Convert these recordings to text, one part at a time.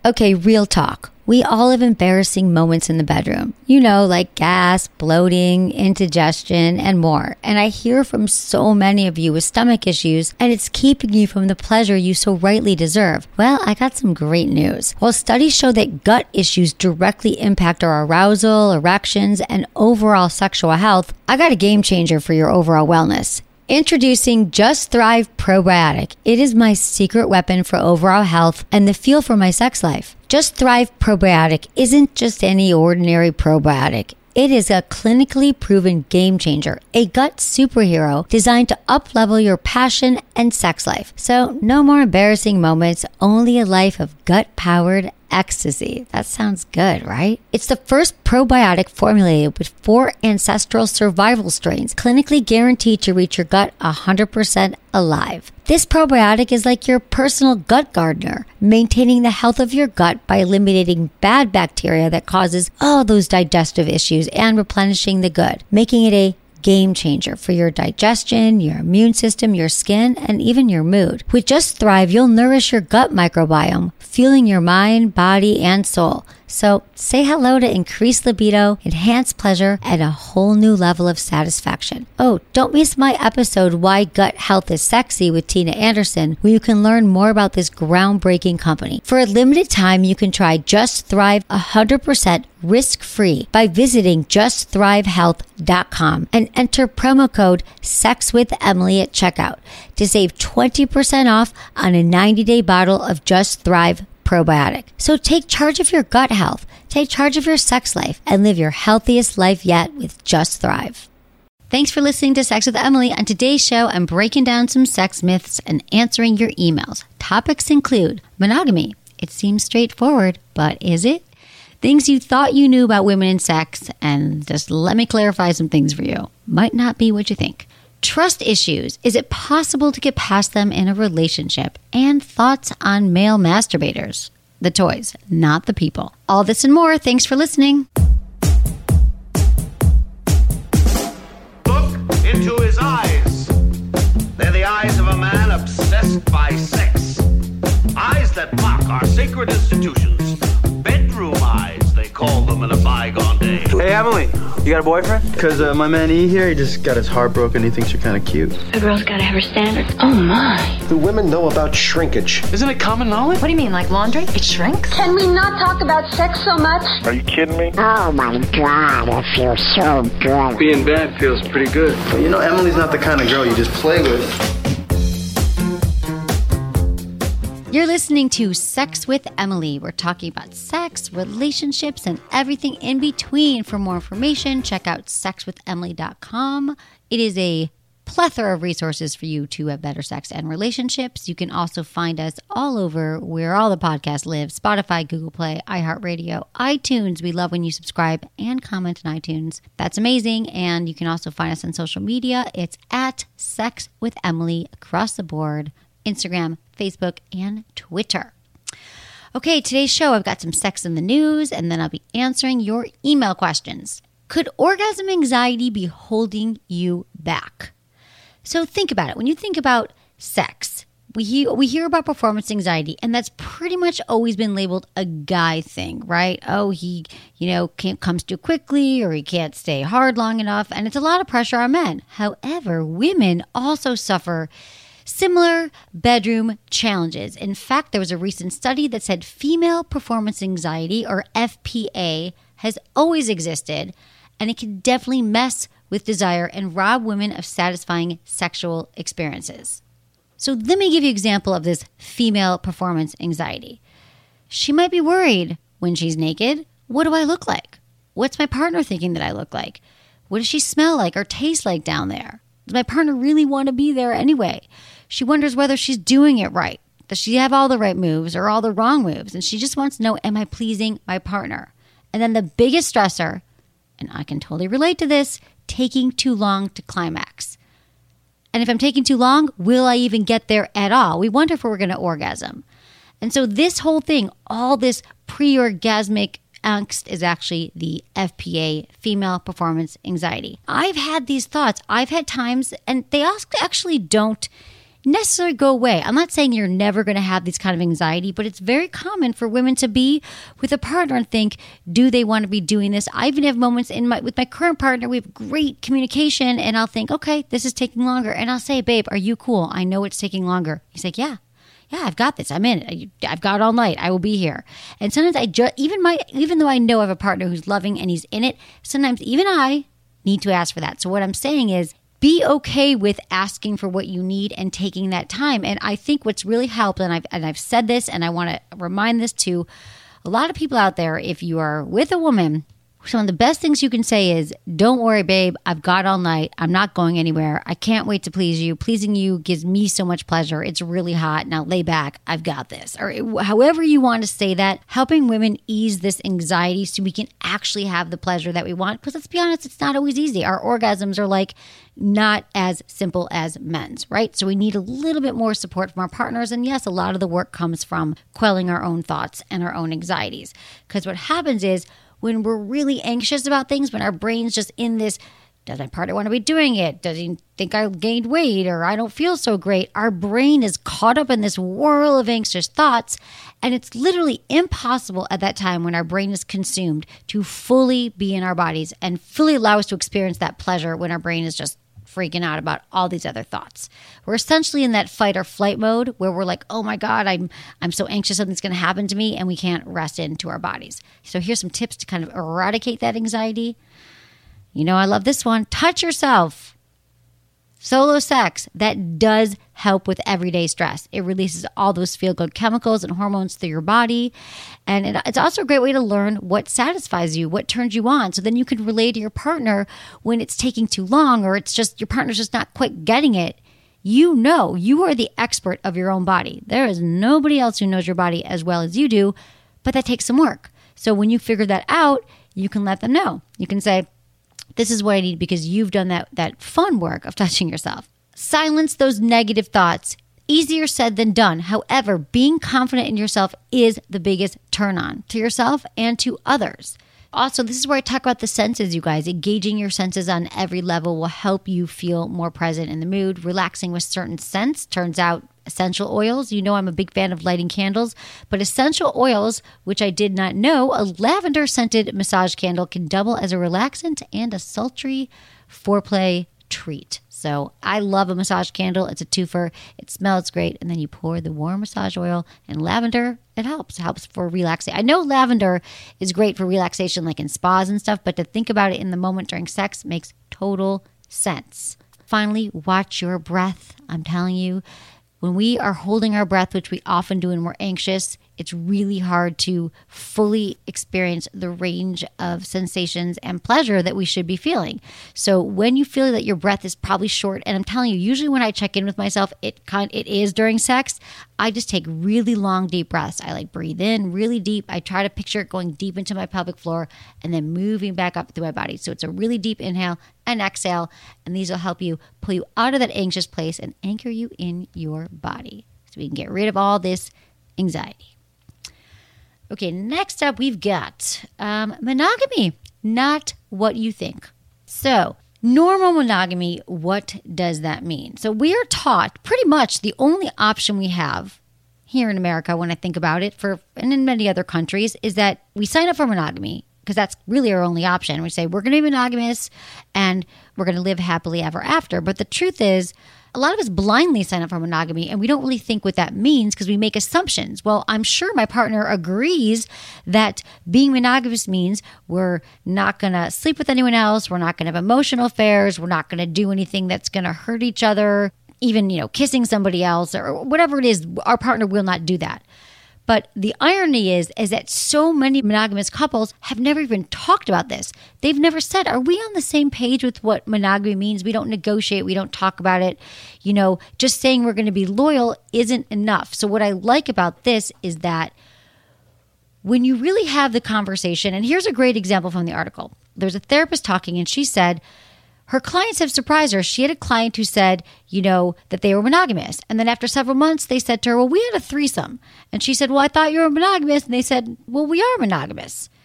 Okay, real talk. We all have embarrassing moments in the bedroom. You know, like gas, bloating, indigestion, and more. And I hear from so many of you with stomach issues, and it's keeping you from the pleasure you so rightly deserve. Well, I got some great news. While studies show that gut issues directly impact our arousal, erections, and overall sexual health, I got a game changer for your overall wellness. Introducing Just Thrive Probiotic. It is my secret weapon for overall health and the fuel for my sex life. Just Thrive Probiotic isn't just any ordinary probiotic. It is a clinically proven game changer, a gut superhero designed to up-level your passion and sex life. So no more embarrassing moments, only a life of gut-powered ecstasy. That sounds good, right? It's the first probiotic formulated with 4 ancestral survival strains, clinically guaranteed to reach your gut 100% alive. This probiotic is like your personal gut gardener, maintaining the health of your gut by eliminating bad bacteria that causes all those digestive issues and replenishing the good, making it a game changer for your digestion, your immune system, your skin, and even your mood. With Just Thrive, you'll nourish your gut microbiome, fueling your mind, body, and soul. So say hello to increased libido, enhanced pleasure, and a whole new level of satisfaction. Oh, don't miss my episode, Why Gut Health is Sexy with Tina Anderson, where you can learn more about this groundbreaking company. For a limited time, you can try Just Thrive 100% risk-free by visiting justthrivehealth.com and enter promo code SEXWithEmily at checkout to save 20% off on a 90-day bottle of Just Thrive probiotic. So take charge of your gut health, take charge of your sex life, and live your healthiest life yet with Just Thrive. Thanks for listening to Sex with Emily. On today's show, I'm breaking down some sex myths and answering your emails. Topics include monogamy. It seems straightforward, but is it? Things you thought you knew about women and sex, and just let me clarify some things for you. Might not be what you think. Trust issues. Is it possible to get past them in a relationship? And thoughts on male masturbators. The toys, not the people. All this and more. Thanks for listening. Look into his eyes. They're the eyes of a man obsessed by sex. Eyes that mock our sacred institutions. Bedroom eyes, they call them in a bygone day. Hey, Emily, you got a boyfriend? Because my man E here, he just got his heart broken. He thinks you're kind of cute. A girl's got to have her standards. Oh, my. Do women know about shrinkage? Isn't it common knowledge? What do you mean, like laundry? It shrinks? Can we not talk about sex so much? Are you kidding me? Oh my God, I feel so good. Being bad feels pretty good. But you know, Emily's not the kind of girl you just play with. You're listening to Sex with Emily. We're talking about sex, relationships, and everything in between. For more information, check out sexwithemily.com. It is a plethora of resources for you to have better sex and relationships. You can also find us all over where all the podcasts live: Spotify, Google Play, iHeartRadio, iTunes. We love when you subscribe and comment on iTunes. That's amazing. And you can also find us on social media. It's at Sex with Emily across the board: Instagram, Facebook, and Twitter. Okay, today's show, I've got some sex in the news, and then I'll be answering your email questions. Could orgasm anxiety be holding you back? So think about it. When you think about sex, we hear about performance anxiety, and that's pretty much always been labeled a guy thing, right? Oh, he, comes too quickly, or he can't stay hard long enough, and it's a lot of pressure on men. However, women also suffer similar bedroom challenges. In fact, there was a recent study that said female performance anxiety, or FPA, has always existed, and it can definitely mess with desire and rob women of satisfying sexual experiences. So let me give you an example of this female performance anxiety. She might be worried when she's naked. What do I look like? What's my partner thinking that I look like? What does she smell like or taste like down there? Does my partner really want to be there anyway? She wonders whether she's doing it right. Does she have all the right moves or all the wrong moves? And she just wants to know, am I pleasing my partner? And then the biggest stressor, and I can totally relate to this, taking too long to climax. And if I'm taking too long, will I even get there at all? We wonder if we're going to orgasm. And so this whole thing, all this pre-orgasmic angst, is actually the FPA, female performance anxiety. I've had these thoughts. I've had times, and they actually don't necessarily go away. I'm not saying you're never going to have this kind of anxiety, but it's very common for women to be with a partner and think, do they want to be doing this? I even have moments with my current partner, we have great communication, and I'll think, okay, this is taking longer. And I'll say, babe, are you cool? I know it's taking longer. He's like, yeah, I've got this. I'm in it. I've got all night. I will be here. And sometimes even though I know I have a partner who's loving and he's in it, sometimes even I need to ask for that. So what I'm saying is, be okay with asking for what you need and taking that time. And I think what's really helped, and I've said this, and I want to remind this to a lot of people out there, if you are with a woman, some of the best things you can say is, don't worry, babe, I've got all night. I'm not going anywhere. I can't wait to please you. Pleasing you gives me so much pleasure. It's really hot. Now lay back. I've got this. Or however you want to say that, helping women ease this anxiety so we can actually have the pleasure that we want. Because let's be honest, it's not always easy. Our orgasms are like not as simple as men's, right? So we need a little bit more support from our partners. And yes, a lot of the work comes from quelling our own thoughts and our own anxieties. Because what happens is, when we're really anxious about things, when our brain's just in this, does my partner want to be doing it? Does he think I gained weight or I don't feel so great? Our brain is caught up in this whirl of anxious thoughts, and it's literally impossible at that time when our brain is consumed to fully be in our bodies and fully allow us to experience that pleasure when our brain is just freaking out about all these other thoughts. We're essentially in that fight or flight mode where we're like, oh my God, I'm so anxious something's going to happen to me, and we can't rest into our bodies. So here's some tips to kind of eradicate that anxiety. You know, I love this one. Touch yourself. Solo sex, that does help with everyday stress. It releases all those feel-good chemicals and hormones through your body. And it's also a great way to learn what satisfies you, what turns you on. So then you can relate to your partner when it's taking too long, or it's just your partner's just not quite getting it. You know, you are the expert of your own body. There is nobody else who knows your body as well as you do, but that takes some work. So when you figure that out, you can let them know. You can say, this is what I need because you've done that fun work of touching yourself. Silence those negative thoughts. Easier said than done. However, being confident in yourself is the biggest turn on to yourself and to others. Also, this is where I talk about the senses, you guys. Engaging your senses on every level will help you feel more present in the mood. Relaxing with certain scents. Turns out essential oils. You know I'm a big fan of lighting candles, but essential oils, which I did not know, a lavender-scented massage candle can double as a relaxant and a sultry foreplay treat. So I love a massage candle. It's a twofer. It smells great. And then you pour the warm massage oil and lavender. It helps for relaxation. I know lavender is great for relaxation, like in spas and stuff, but to think about it in the moment during sex makes total sense. Finally, watch your breath. I'm telling you, when we are holding our breath, which we often do when we're anxious, it's really hard to fully experience the range of sensations and pleasure that we should be feeling. So when you feel that your breath is probably short, and I'm telling you, usually when I check in with myself, it is during sex, I just take really long, deep breaths. I breathe in really deep. I try to picture it going deep into my pelvic floor and then moving back up through my body. So it's a really deep inhale and exhale, and these will help you pull you out of that anxious place and anchor you in your body so we can get rid of all this anxiety. Okay, next up we've got monogamy, not what you think. So normal monogamy, what does that mean? So we are taught pretty much the only option we have here in America, when I think about it, and in many other countries, is that we sign up for monogamy because that's really our only option. We say we're going to be monogamous and we're going to live happily ever after. But the truth is, a lot of us blindly sign up for monogamy and we don't really think what that means because we make assumptions. Well, I'm sure my partner agrees that being monogamous means we're not going to sleep with anyone else. We're not going to have emotional affairs. We're not going to do anything that's going to hurt each other, even, kissing somebody else or whatever it is. Our partner will not do that. But the irony is that so many monogamous couples have never even talked about this. They've never said, are we on the same page with what monogamy means? We don't negotiate. We don't talk about it. Just saying we're going to be loyal isn't enough. So what I like about this is that when you really have the conversation, and here's a great example from the article. There's a therapist talking, and she said, her clients have surprised her. She had a client who said, that they were monogamous. And then after several months, they said to her, well, we had a threesome. And she said, well, I thought you were monogamous. And they said, well, we are monogamous.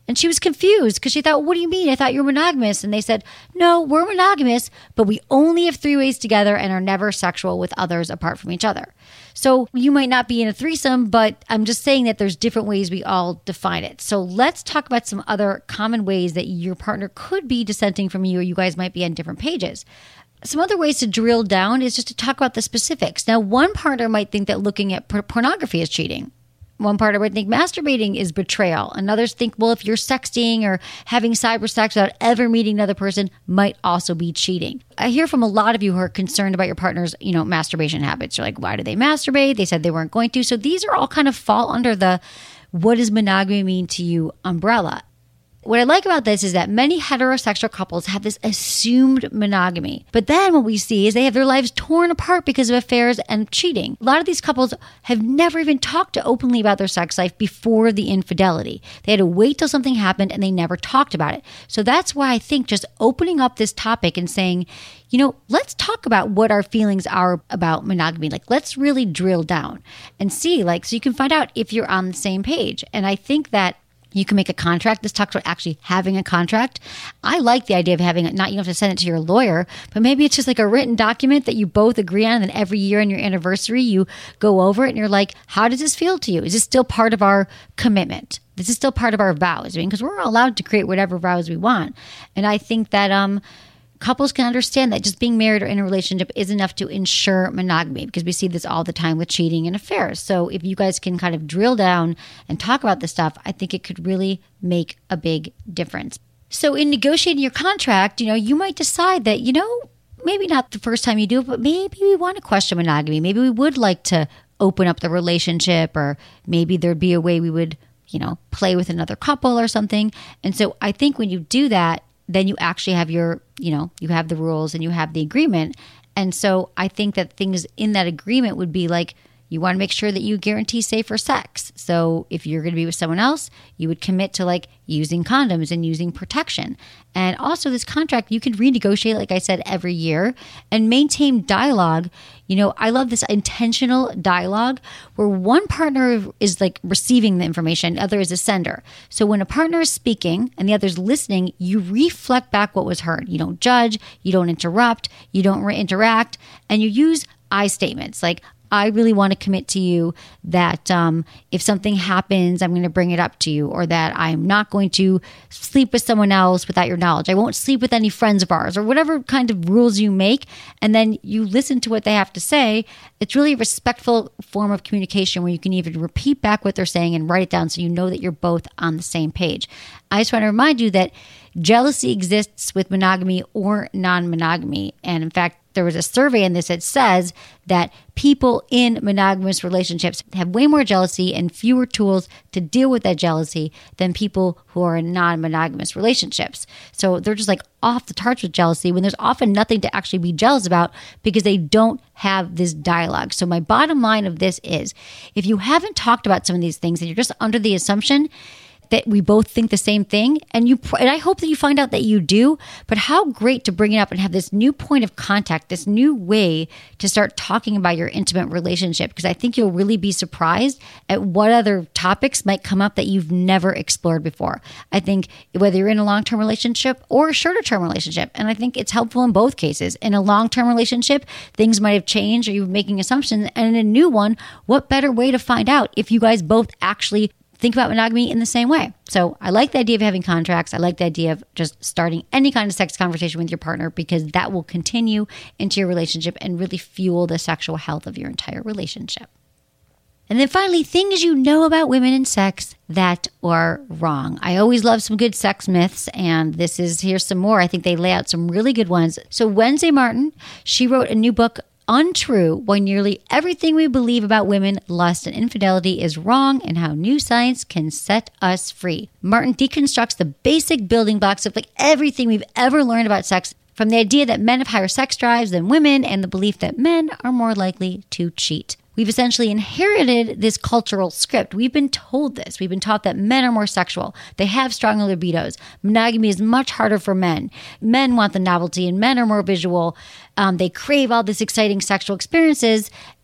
And she was confused because she thought, what do you mean? I thought you were monogamous. And they said, no, we're monogamous, but we only have 3 ways together and are never sexual with others apart from each other. So you might not be in a threesome, but I'm just saying that there's different ways we all define it. So let's talk about some other common ways that your partner could be dissenting from you, or you guys might be on different pages. Some other ways to drill down is just to talk about the specifics. Now, one partner might think that looking at pornography is cheating. One partner would think masturbating is betrayal. And others think, well, if you're sexting or having cyber sex without ever meeting another person might also be cheating. I hear from a lot of you who are concerned about your partner's, masturbation habits. You're like, why do they masturbate? They said they weren't going to. So these are all kind of fall under the what does monogamy mean to you umbrella. What I like about this is that many heterosexual couples have this assumed monogamy. But then what we see is they have their lives torn apart because of affairs and cheating. A lot of these couples have never even talked openly about their sex life before the infidelity. They had to wait till something happened and they never talked about it. So that's why I think just opening up this topic and saying, let's talk about what our feelings are about monogamy. Like, let's really drill down and see, so you can find out if you're on the same page. And I think that you can make a contract. This talks about actually having a contract. I like the idea of having it. Not you don't have to send it to your lawyer, but maybe it's just like a written document that you both agree on. And then every year on your anniversary, you go over it and you're like, how does this feel to you? Is this still part of our commitment? This is still part of our vows. Because we're allowed to create whatever vows we want. And I think that couples can understand that just being married or in a relationship is enough to ensure monogamy, because we see this all the time with cheating and affairs. So if you guys can kind of drill down and talk about this stuff, I think it could really make a big difference. So in negotiating your contract, you might decide that, maybe not the first time you do it, but maybe we want to question monogamy. Maybe we would like to open up the relationship, or maybe there'd be a way we would, play with another couple or something. And so I think when you do that, then you actually have your, you have the rules and you have the agreement. And so I think that things in that agreement would be like, you want to make sure that you guarantee safer sex. So if you're going to be with someone else, you would commit to using condoms and using protection. And also this contract, you can renegotiate, like I said, every year and maintain dialogue. I love this intentional dialogue where one partner is receiving the information, the other is a sender. So when a partner is speaking and the other's listening, you reflect back what was heard. You don't judge, you don't interrupt, you don't interact, and you use I statements like, I really want to commit to you that if something happens, I'm going to bring it up to you, or that I'm not going to sleep with someone else without your knowledge. I won't sleep with any friends of ours, or whatever kind of rules you make. And then you listen to what they have to say. It's really a respectful form of communication where you can even repeat back what they're saying and write it down so you know that you're both on the same page. I just want to remind you that jealousy exists with monogamy or non-monogamy. And in fact, there was a survey in this that says that people in monogamous relationships have way more jealousy and fewer tools to deal with that jealousy than people who are in non-monogamous relationships. So they're just off the charts with jealousy when there's often nothing to actually be jealous about because they don't have this dialogue. So my bottom line of this is, if you haven't talked about some of these things and you're just under the assumption that we both think the same thing, and I hope that you find out that you do, but how great to bring it up and have this new point of contact, this new way to start talking about your intimate relationship, because I think you'll really be surprised at what other topics might come up that you've never explored before. I think whether you're in a long-term relationship or a shorter-term relationship, and I think it's helpful in both cases. In a long-term relationship, things might have changed or you're making assumptions, and in a new one, what better way to find out if you guys both actually think about monogamy in the same way. So I like the idea of having contracts. I like the idea of just starting any kind of sex conversation with your partner, because that will continue into your relationship and really fuel the sexual health of your entire relationship. And then finally, things you know about women and sex that are wrong. I always love some good sex myths, and here's some more. I think they lay out some really good ones. So Wednesday Martin, she wrote a new book, Untrue: Why Nearly Everything We Believe About Women, Lust, and Infidelity is Wrong, and How New Science Can Set Us Free. Martin deconstructs the basic building blocks of everything we've ever learned about sex, from the idea that men have higher sex drives than women and the belief that men are more likely to cheat. We've essentially inherited this cultural script. We've been told this. We've been taught that men are more sexual. They have stronger libidos. Monogamy is much harder for men. Men want the novelty and men are more visual. They crave all these exciting sexual experiences.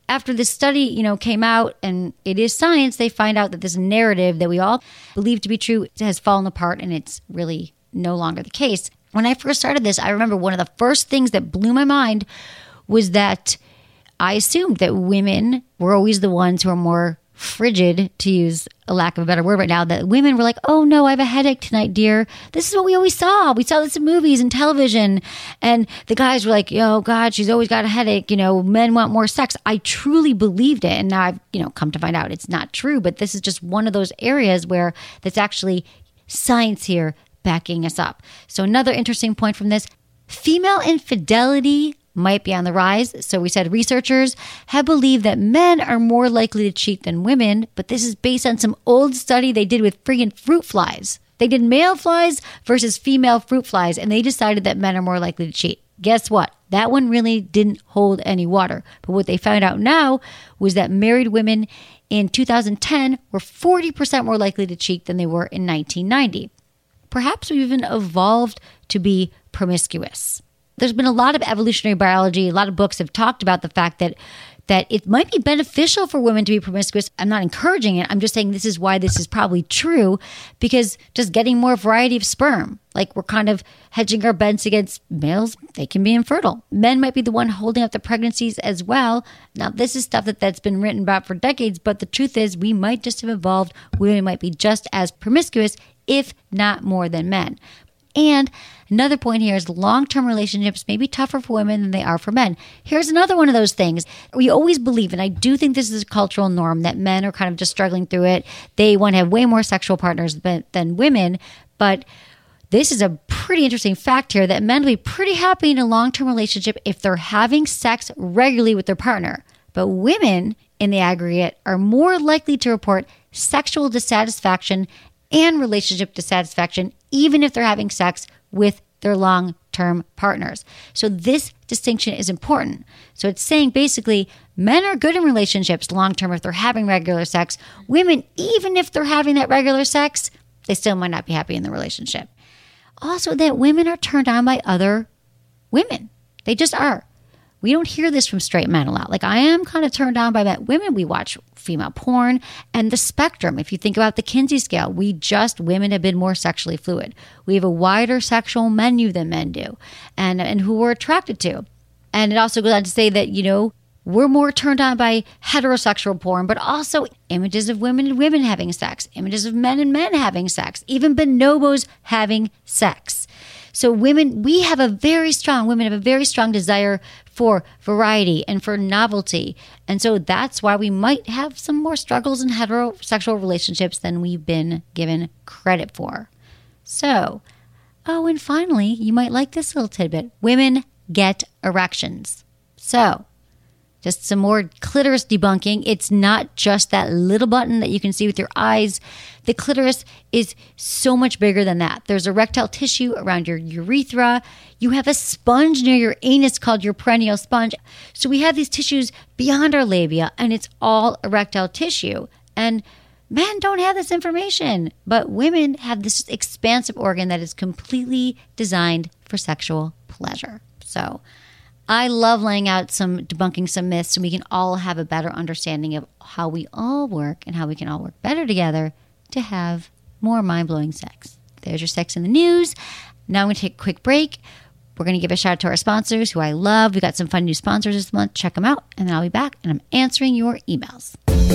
after this study, came out, and it is science, they find out that this narrative that we all believe to be true has fallen apart, and it's really no longer the case. When I first started this, I remember one of the first things that blew my mind was that I assumed that women were always the ones who are more frigid, to use a lack of a better word right now, that women were like, oh no, I have a headache tonight, dear. This is what we always saw. We saw this in movies and television. And the guys were like, oh God, she's always got a headache. Men want more sex. I truly believed it. And now I've, come to find out it's not true. But this is just one of those areas where that's actually science here backing us up. So another interesting point from this, female infidelity might be on the rise. So we said researchers have believed that men are more likely to cheat than women, but this is based on some old study they did with friggin' fruit flies. They did male flies versus female fruit flies, and they decided that men are more likely to cheat. Guess what? That one really didn't hold any water. But what they found out now was that married women in 2010 were 40% more likely to cheat than they were in 1990. Perhaps we've even evolved to be promiscuous. There's been a lot of evolutionary biology, a lot of books have talked about the fact that it might be beneficial for women to be promiscuous. I'm not encouraging it. I'm just saying this is why this is probably true, because just getting more variety of sperm, like we're kind of hedging our bets against males, they can be infertile. Men might be the one holding up the pregnancies as well. Now, this is stuff that's been written about for decades, but the truth is we might just have evolved. Women might be just as promiscuous, if not more than men. And another point here is long-term relationships may be tougher for women than they are for men. Here's another one of those things. We always believe, and I do think this is a cultural norm, that men are kind of just struggling through it. They want to have way more sexual partners than women. But this is a pretty interesting fact here that men will be pretty happy in a long-term relationship if they're having sex regularly with their partner. But women, in the aggregate, are more likely to report sexual dissatisfaction and relationship dissatisfaction, even if they're having sex with their long-term partners. So this distinction is important. So it's saying basically men are good in relationships long-term if they're having regular sex. Women, even if they're having that regular sex, they still might not be happy in the relationship. Also, that women are turned on by other women. They just are. We don't hear this from straight men a lot. Like, I am kind of turned on by that. Women, we watch female porn and the spectrum. If you think about the Kinsey scale, women have been more sexually fluid. We have a wider sexual menu than men do and who we're attracted to. And it also goes on to say that, we're more turned on by heterosexual porn, but also images of women and women having sex, images of men and men having sex, even bonobos having sex. So women have a very strong desire for variety and for novelty. And so that's why we might have some more struggles in heterosexual relationships than we've been given credit for. So, and finally, you might like this little tidbit. Women get erections. So, just some more clitoris debunking. It's not just that little button that you can see with your eyes. The clitoris is so much bigger than that. There's erectile tissue around your urethra. You have a sponge near your anus called your perineal sponge. So we have these tissues beyond our labia, and it's all erectile tissue. And men don't have this information, but women have this expansive organ that is completely designed for sexual pleasure. So I love debunking some myths so we can all have a better understanding of how we all work and how we can all work better together to have more mind-blowing sex. There's your sex in the news. Now I'm going to take a quick break. We're going to give a shout out to our sponsors who I love. We got some fun new sponsors this month. Check them out. And then I'll be back and I'm answering your emails.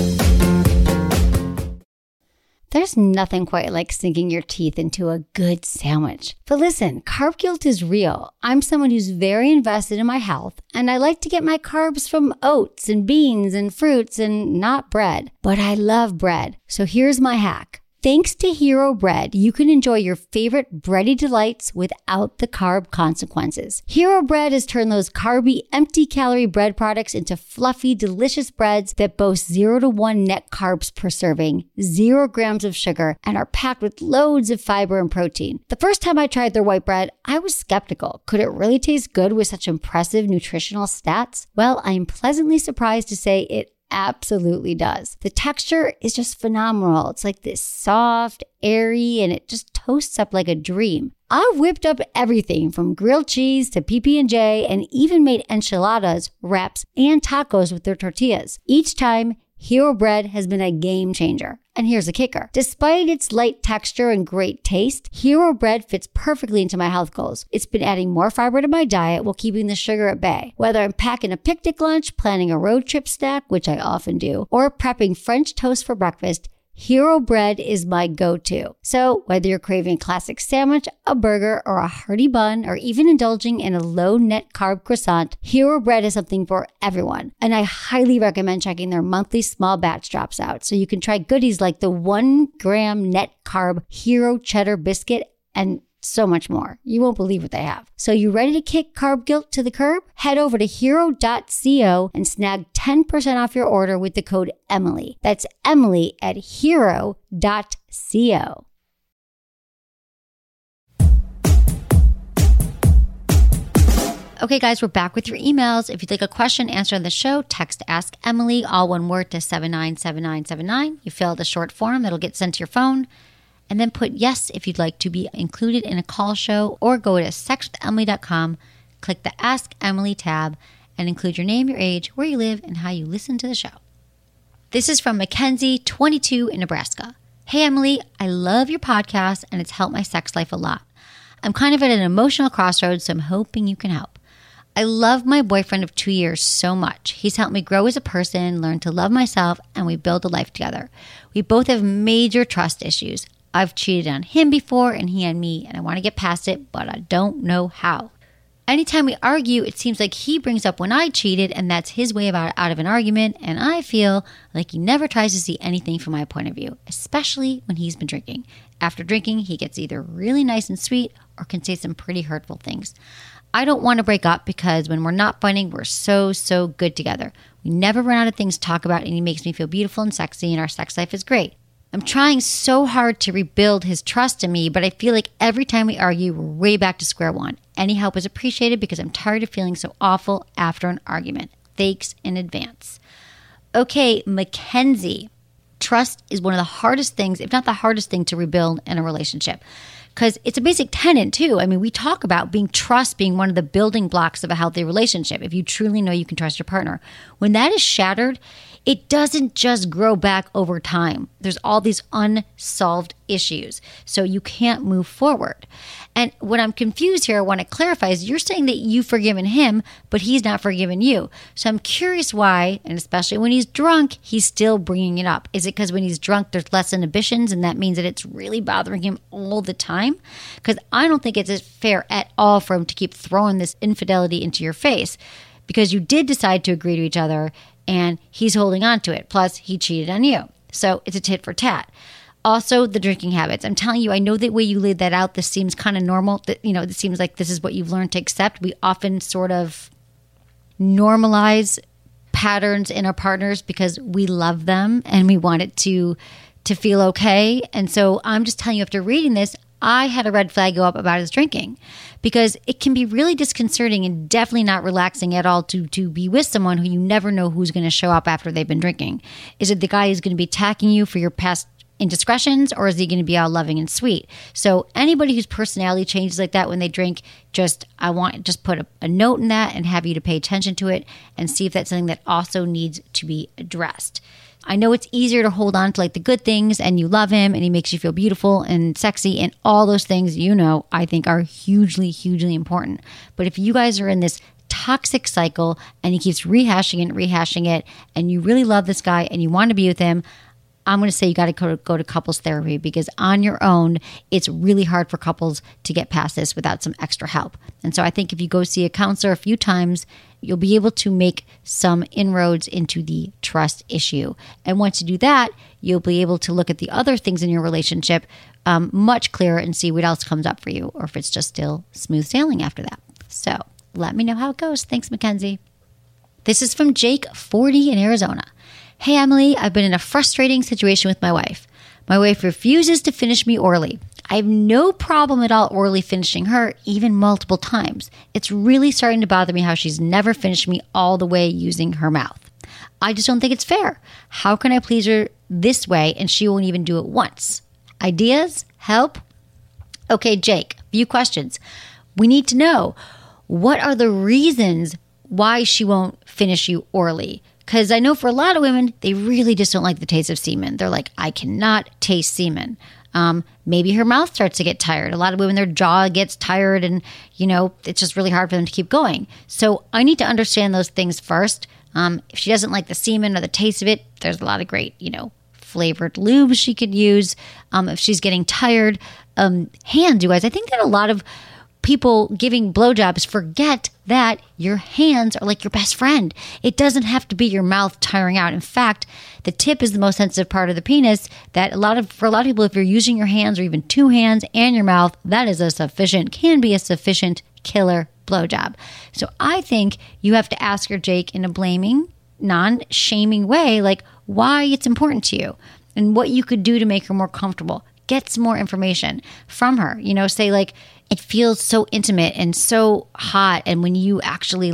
There's nothing quite like sinking your teeth into a good sandwich. But listen, carb guilt is real. I'm someone who's very invested in my health, and I like to get my carbs from oats and beans and fruits and not bread. But I love bread. So here's my hack. Thanks to Hero Bread, you can enjoy your favorite bready delights without the carb consequences. Hero Bread has turned those carby, empty-calorie bread products into fluffy, delicious breads that boast 0 to 1 net carbs per serving, 0 grams of sugar, and are packed with loads of fiber and protein. The first time I tried their white bread, I was skeptical. Could it really taste good with such impressive nutritional stats? Well, I am pleasantly surprised to say it absolutely does. The texture is just phenomenal. It's like this soft, airy, and it just toasts up like a dream. I've whipped up everything from grilled cheese to PB&J and even made enchiladas, wraps, and tacos with their tortillas. Each time, Hero Bread has been a game changer. And here's the kicker. Despite its light texture and great taste, Hero Bread fits perfectly into my health goals. It's been adding more fiber to my diet while keeping the sugar at bay. Whether I'm packing a picnic lunch, planning a road trip snack, which I often do, or prepping French toast for breakfast, Hero Bread is my go-to. So whether you're craving a classic sandwich, a burger, or a hearty bun, or even indulging in a low net carb croissant, Hero Bread is something for everyone. And I highly recommend checking their monthly small batch drops out so you can try goodies like the 1 gram net carb Hero Cheddar Biscuit and so much more. You won't believe what they have. So you ready to kick carb guilt to the curb? Head over to hero.co and snag 10% off your order with the code Emily. That's Emily at hero.co. Okay, guys, we're back with your emails. If you'd like a question answered on the show, text Ask Emily, all one word, to 797979. You fill out the short form that'll get sent to your phone. And then put yes if you'd like to be included in a call show, or go to sexwithemily.com, click the Ask Emily tab, and include your name, your age, where you live, and how you listen to the show. This is from Mackenzie, 22, in Nebraska. Hey, Emily, I love your podcast, and it's helped my sex life a lot. I'm kind of at an emotional crossroads, so I'm hoping you can help. I love my boyfriend of 2 years so much. He's helped me grow as a person, learn to love myself, and we build a life together. We both have major trust issues. I've cheated on him before and he on me, and I want to get past it, but I don't know how. Anytime we argue, it seems like he brings up when I cheated, and that's his way out of an argument, and I feel like he never tries to see anything from my point of view, especially when he's been drinking. After drinking, he gets either really nice and sweet or can say some pretty hurtful things. I don't want to break up because when we're not fighting, we're so good together. We never run out of things to talk about, and he makes me feel beautiful and sexy, and our sex life is great. I'm trying so hard to rebuild his trust in me, but I feel like every time we argue, we're way back to square one. Any help is appreciated because I'm tired of feeling so awful after an argument. Thanks in advance. Okay, Mackenzie. Trust is one of the hardest things, if not the hardest thing, to rebuild in a relationship. Because it's a basic tenet too. I mean, we talk about trust being one of the building blocks of a healthy relationship. If you truly know you can trust your partner. When that is shattered, it doesn't just grow back over time. There's all these unsolved issues. So you can't move forward. And what I'm confused here, I want to clarify, is you're saying that you've forgiven him, but he's not forgiven you. So I'm curious why, and especially when he's drunk, he's still bringing it up. Is it because when he's drunk, there's less inhibitions, and that means that it's really bothering him all the time? Because I don't think it's fair at all for him to keep throwing this infidelity into your face, because you did decide to agree to each other, and he's holding on to it. Plus, he cheated on you. So it's a tit for tat. Also, the drinking habits. I'm telling you, I know the way you laid that out, this seems kind of normal. It seems like this is what you've learned to accept. We often sort of normalize patterns in our partners because we love them and we want it to feel okay. And so I'm just telling you, after reading this, I had a red flag go up about his drinking, because it can be really disconcerting and definitely not relaxing at all to be with someone who you never know who's going to show up after they've been drinking. Is it the guy who's going to be attacking you for your past indiscretions, or is he going to be all loving and sweet? So anybody whose personality changes like that when they drink, I want to put a note in that and have you to pay attention to it and see if that's something that also needs to be addressed. I know it's easier to hold on to like the good things, and you love him and he makes you feel beautiful and sexy, and all those things, I think are hugely, hugely important. But if you guys are in this toxic cycle and he keeps rehashing it, and you really love this guy and you want to be with him, I'm going to say you got to go to couples therapy, because on your own, it's really hard for couples to get past this without some extra help. And so I think if you go see a counselor a few times, you'll be able to make some inroads into the trust issue. And once you do that, you'll be able to look at the other things in your relationship much clearer and see what else comes up for you, or if it's just still smooth sailing after that. So let me know how it goes. Thanks, Mackenzie. This is from Jake, 40, in Arizona. Hey, Emily, I've been in a frustrating situation with my wife. My wife refuses to finish me orally. I have no problem at all orally finishing her, even multiple times. It's really starting to bother me how she's never finished me all the way using her mouth. I just don't think it's fair. How can I please her this way and she won't even do it once? Ideas? Help? Okay, Jake, a few questions. We need to know, what are the reasons why she won't finish you orally? Because I know for a lot of women, they really just don't like the taste of semen. They're like, I cannot taste semen. Maybe her mouth starts to get tired. A lot of women, their jaw gets tired and, it's just really hard for them to keep going. So I need to understand those things first. If she doesn't like the semen or the taste of it, there's a lot of great, flavored lubes she could use. If she's getting tired, hands, you guys. I think that a lot of people giving blowjobs forget that your hands are like your best friend. It doesn't have to be your mouth tiring out. In fact, the tip is the most sensitive part of the penis that for a lot of people, if you're using your hands or even two hands and your mouth, that is can be a sufficient killer blowjob. So I think you have to ask your Jake in a blaming, non-shaming way, like why it's important to you and what you could do to make her more comfortable. Get some more information from her. Say like, it feels so intimate and so hot. And when you actually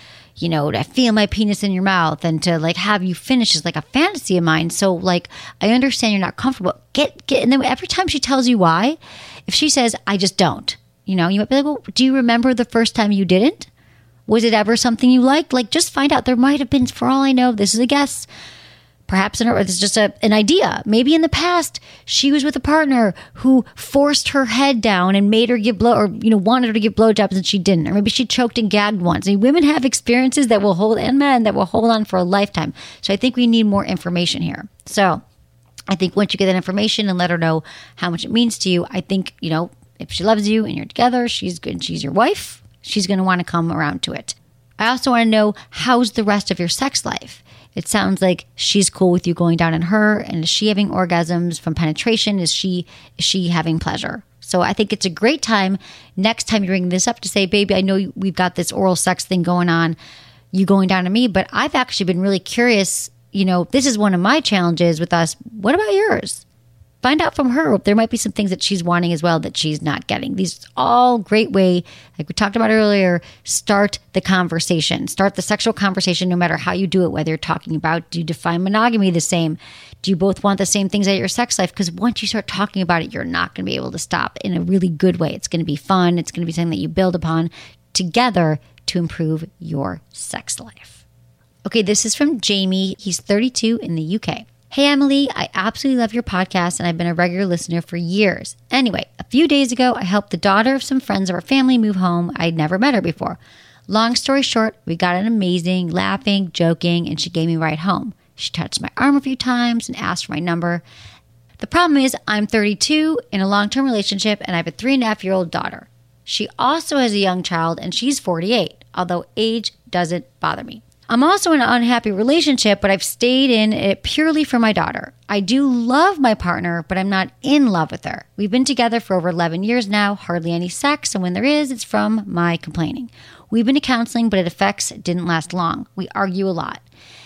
to feel my penis in your mouth and to have you finish is like a fantasy of mine. So I understand you're not comfortable. And then every time she tells you why, if she says, I just don't, you might be like, well, do you remember the first time you didn't? Was it ever something you liked? Just find out. There might have been, for all I know, this is a guess. Perhaps it's just an idea. Maybe in the past, she was with a partner who forced her head down and made her give wanted her to give blowjobs and she didn't. Or maybe she choked and gagged once. Women have experiences that will hold, and men that will hold on for a lifetime. So I think we need more information here. So I think once you get that information and let her know how much it means to you, I think, if she loves you and you're together, she's good, she's your wife, she's going to want to come around to it. I also want to know, how's the rest of your sex life? It sounds like she's cool with you going down on her. And is she having orgasms from penetration? Is she having pleasure? So I think it's a great time next time you bring this up to say, baby, I know we've got this oral sex thing going on. You going down on me, but I've actually been really curious. This is one of my challenges with us. What about yours? Find out from her. There might be some things that she's wanting as well that she's not getting. These are all great way, like we talked about earlier, start the conversation. Start the sexual conversation no matter how you do it, whether you're talking about, do you define monogamy the same? Do you both want the same things at your sex life? Because once you start talking about it, you're not going to be able to stop in a really good way. It's going to be fun. It's going to be something that you build upon together to improve your sex life. Okay, this is from Jamie. He's 32 in the UK. Hey, Emily, I absolutely love your podcast and I've been a regular listener for years. Anyway, a few days ago, I helped the daughter of some friends of our family move home. I'd never met her before. Long story short, we got an amazing, laughing, joking, and she gave me a ride home. She touched my arm a few times and asked for my number. The problem is I'm 32 in a long-term relationship and I have a 3.5-year-old daughter. She also has a young child and she's 48, although age doesn't bother me. I'm also in an unhappy relationship, but I've stayed in it purely for my daughter. I do love my partner, but I'm not in love with her. We've been together for over 11 years now, hardly any sex, and when there is, it's from my complaining. We've been to counseling, but it didn't last long. We argue a lot.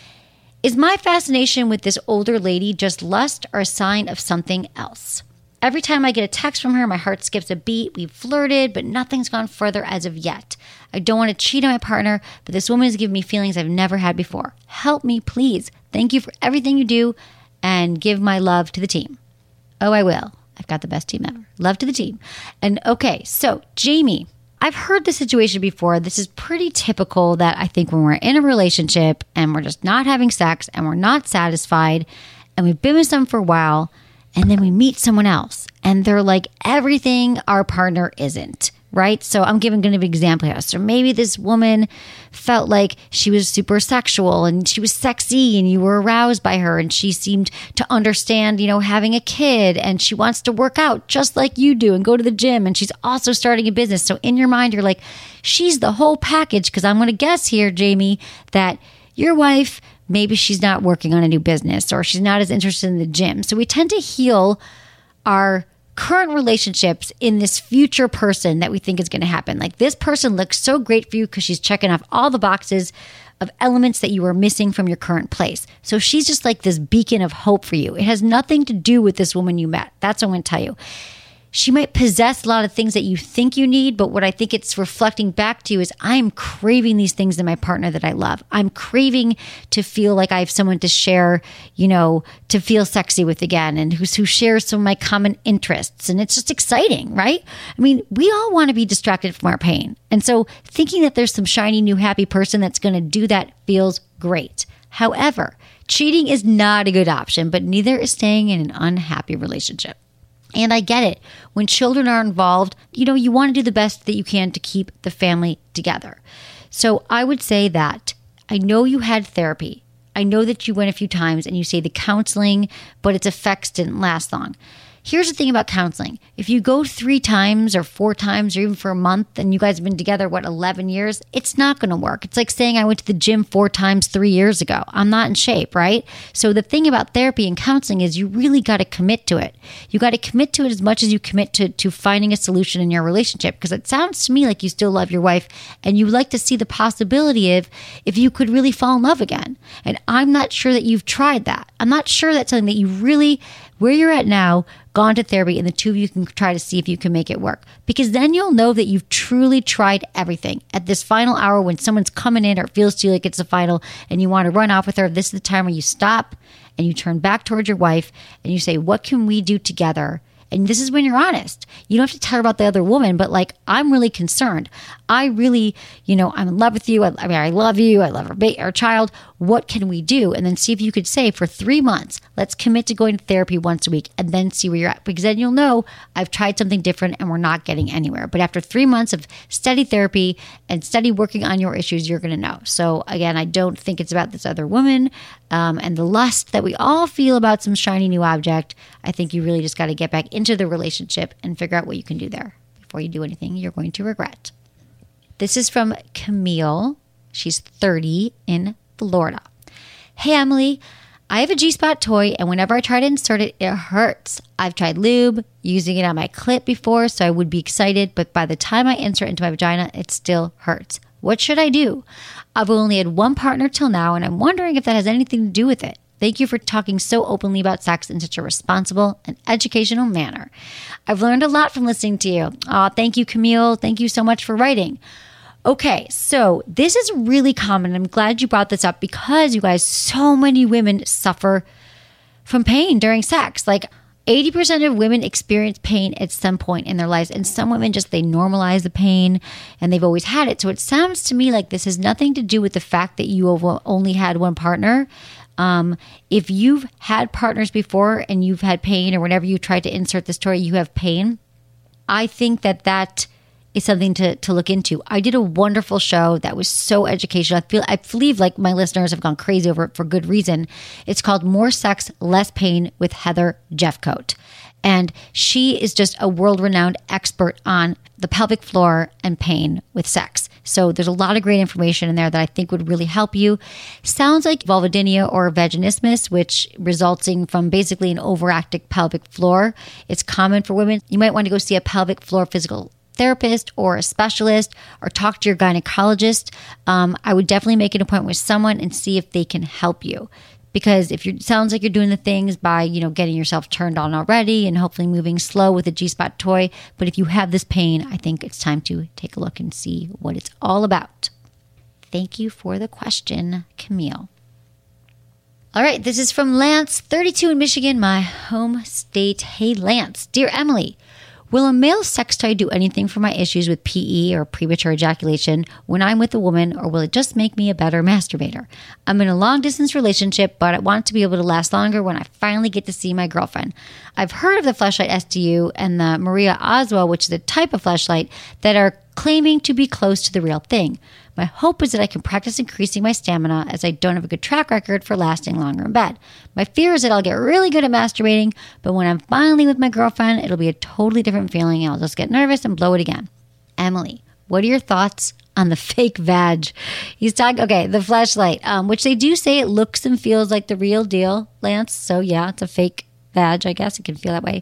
Is my fascination with this older lady just lust or a sign of something else? Every time I get a text from her, my heart skips a beat. We've flirted, but nothing's gone further as of yet. I don't want to cheat on my partner, but this woman has given me feelings I've never had before. Help me, please. Thank you for everything you do, and give my love to the team. Oh, I will. I've got the best team ever. Love to the team. And okay, so Jamie, I've heard this situation before. This is pretty typical that I think when we're in a relationship and we're just not having sex and we're not satisfied and we've been with someone for a while, and then we meet someone else and they're like everything our partner isn't, right? So I'm going to give an example here. So maybe this woman felt like she was super sexual and she was sexy and you were aroused by her and she seemed to understand, having a kid and she wants to work out just like you do and go to the gym and she's also starting a business. So in your mind, you're like, she's the whole package, because I'm going to guess here, Jamie, that your wife, maybe she's not working on a new business or she's not as interested in the gym. So we tend to heal our current relationships in this future person that we think is going to happen. Like, this person looks so great for you because she's checking off all the boxes of elements that you were missing from your current place. So she's just like this beacon of hope for you. It has nothing to do with this woman you met. That's what I'm going to tell you. she might possess a lot of things that you think you need, but what I think it's reflecting back to you is I'm craving these things in my partner that I love. I'm craving to feel like I have someone to share, to feel sexy with again, and who shares some of my common interests. And it's just exciting, right? I mean, we all want to be distracted from our pain. And so thinking that there's some shiny new happy person that's going to do that feels great. However, cheating is not a good option, but neither is staying in an unhappy relationship. And I get it. When children are involved, you want to do the best that you can to keep the family together. So I would say that I know you had therapy. I know that you went a few times and you say the counseling, but its effects didn't last long. Here's the thing about counseling. If you go 3 times or 4 times or even for a month and you guys have been together, 11 years, it's not going to work. It's like saying I went to the gym 4 times 3 years ago. I'm not in shape, right? So the thing about therapy and counseling is you really got to commit to it. You got to commit to it as much as you commit to finding a solution in your relationship, because it sounds to me like you still love your wife and you like to see the possibility of if you could really fall in love again. And I'm not sure that you've tried that. I'm not sure that's something that you really, where you're at now, gone to therapy and the two of you can try to see if you can make it work. Because then you'll know that you've truly tried everything. At this final hour when someone's coming in or it feels to you like it's the final and you want to run off with her, this is the time where you stop and you turn back towards your wife and you say, what can we do together? And this is when you're honest. You don't have to tell her about the other woman, but I'm really concerned. I really, I'm in love with you. I love you. I love our child. What can we do? And then see if you could say for 3 months, let's commit to going to therapy once a week and then see where you're at. Because then you'll know I've tried something different and we're not getting anywhere. But after 3 months of steady therapy and steady working on your issues, you're going to know. So again, I don't think it's about this other woman and the lust that we all feel about some shiny new object. I think you really just got to get back into the relationship and figure out what you can do there before you do anything you're going to regret. This is from Camille. She's 30 in Florida. Hey, Emily, I have a G-spot toy, and whenever I try to insert it, it hurts. I've tried lube, using it on my clit before, so I would be excited, but by the time I insert it into my vagina, it still hurts. What should I do? I've only had one partner till now, and I'm wondering if that has anything to do with it. Thank you for talking so openly about sex in such a responsible and educational manner. I've learned a lot from listening to you. Thank you, Camille. Thank you so much for writing. Okay, so this is really common. I'm glad you brought this up because, you guys, so many women suffer from pain during sex. 80% of women experience pain at some point in their lives, and some women they normalize the pain and they've always had it. So it sounds to me like this has nothing to do with the fact that you have only had one partner. If you've had partners before and you've had pain, or whenever you tried to insert the story, you have pain, I think that is something to look into. I did a wonderful show that was so educational. I believe my listeners have gone crazy over it for good reason. It's called More Sex, Less Pain with Heather Jeffcoat. And she is just a world-renowned expert on the pelvic floor and pain with sex. So there's a lot of great information in there that I think would really help you. Sounds like vulvodynia or vaginismus, which resulting from basically an overactive pelvic floor. It's common for women. You might want to go see a pelvic floor physical therapist or a specialist, or talk to your gynecologist. I would definitely make an appointment with someone and see if they can help you. Because if it sounds like you're doing the things by, getting yourself turned on already and hopefully moving slow with a G-spot toy. But if you have this pain, I think it's time to take a look and see what it's all about. Thank you for the question, Camille. All right, this is from Lance, 32 in Michigan, my home state. Hey, Lance. Dear Emily, will a male sex toy do anything for my issues with PE or premature ejaculation when I'm with a woman, or will it just make me a better masturbator? I'm in a long-distance relationship, but I want to be able to last longer when I finally get to see my girlfriend. I've heard of the Fleshlight STU and the Maria Oswell, which is a type of fleshlight that are claiming to be close to the real thing. My hope is that I can practice increasing my stamina, as I don't have a good track record for lasting longer in bed. My fear is that I'll get really good at masturbating, but when I'm finally with my girlfriend, it'll be a totally different feeling, and I'll just get nervous and blow it again. Emily, what are your thoughts on the fake vag? He's talking, the Fleshlight, which they do say it looks and feels like the real deal, Lance. So yeah, it's a fake vag, I guess. It can feel that way.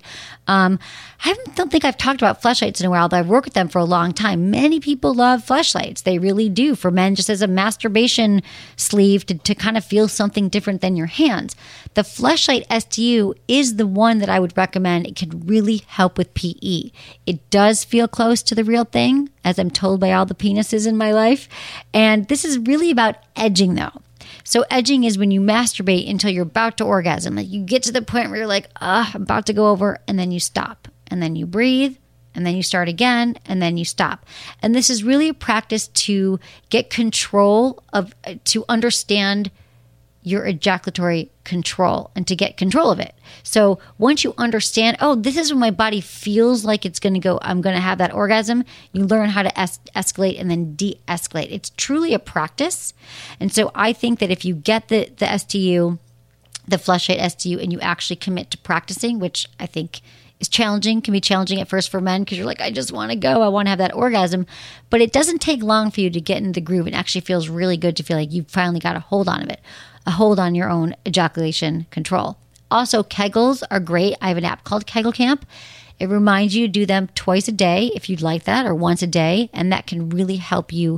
Don't think I've talked about fleshlights in a while, but I've worked with them for a long time. Many people love fleshlights. They really do. For men, just as a masturbation sleeve to kind of feel something different than your hands. The Fleshlight STU is the one that I would recommend. It can really help with PE. It does feel close to the real thing, as I'm told by all the penises in my life. And this is really about edging, though. So edging is when you masturbate until you're about to orgasm. Like you get to the point where you're like, I'm about to go over, and then you stop. And then you breathe, and then you start again, and then you stop. And this is really a practice to get control of, to understand your ejaculatory control and to get control of it. So once you understand, this is when my body feels like it's going to go, I'm going to have that orgasm, you learn how to escalate and then de-escalate. It's truly a practice. And so I think that if you get the STU, the Fleshlight STU, and you actually commit to practicing, which I think is challenging, can be challenging at first for men because you're like, I just want to go, I want to have that orgasm. But it doesn't take long for you to get in the groove. It actually feels really good to feel like you've finally got a hold on it. A hold on your own ejaculation control. Also, Kegels are great. I have an app called Kegel Camp. It reminds you to do them twice a day if you'd like that, or once a day. And that can really help you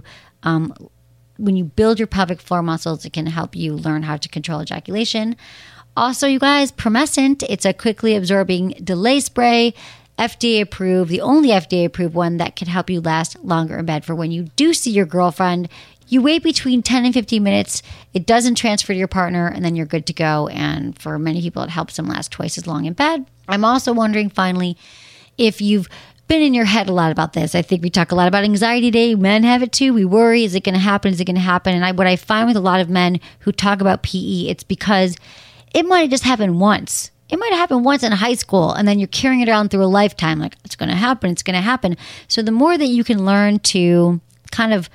when you build your pelvic floor muscles. It can help you learn how to control ejaculation. Also, you guys, Promescent, it's a quickly absorbing delay spray, FDA approved, the only FDA approved one that can help you last longer in bed for when you do see your girlfriend. You wait between 10 and 15 minutes. It doesn't transfer to your partner, and then you're good to go. And for many people, it helps them last twice as long in bed. I'm also wondering, finally, if you've been in your head a lot about this. I think we talk a lot about anxiety today. Men have it too. We worry, is it going to happen? Is it going to happen? And what I find with a lot of men who talk about PE, it's because it might have just happened once. It might have happened once in high school, and then you're carrying it around through a lifetime. Like, it's going to happen. It's going to happen. So the more that you can learn to kind of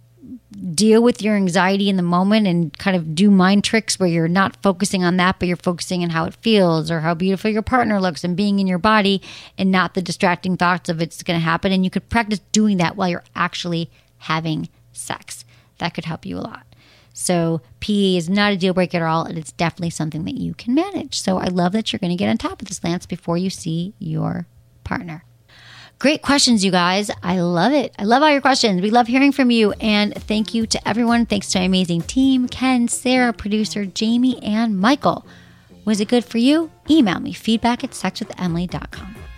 deal with your anxiety in the moment and kind of do mind tricks where you're not focusing on that, but you're focusing on how it feels or how beautiful your partner looks and being in your body and not the distracting thoughts of it's going to happen. And you could practice doing that while you're actually having sex. That could help you a lot. So PE is not a deal breaker at all, and it's definitely something that you can manage. So I love that you're going to get on top of this, Lance, before you see your partner. Great questions, you guys. I love it. I love all your questions. We love hearing from you. And thank you to everyone. Thanks to my amazing team, Ken, Sarah, producer Jamie, and Michael. Was it good for you? Email me, feedback@sexwithemily.com.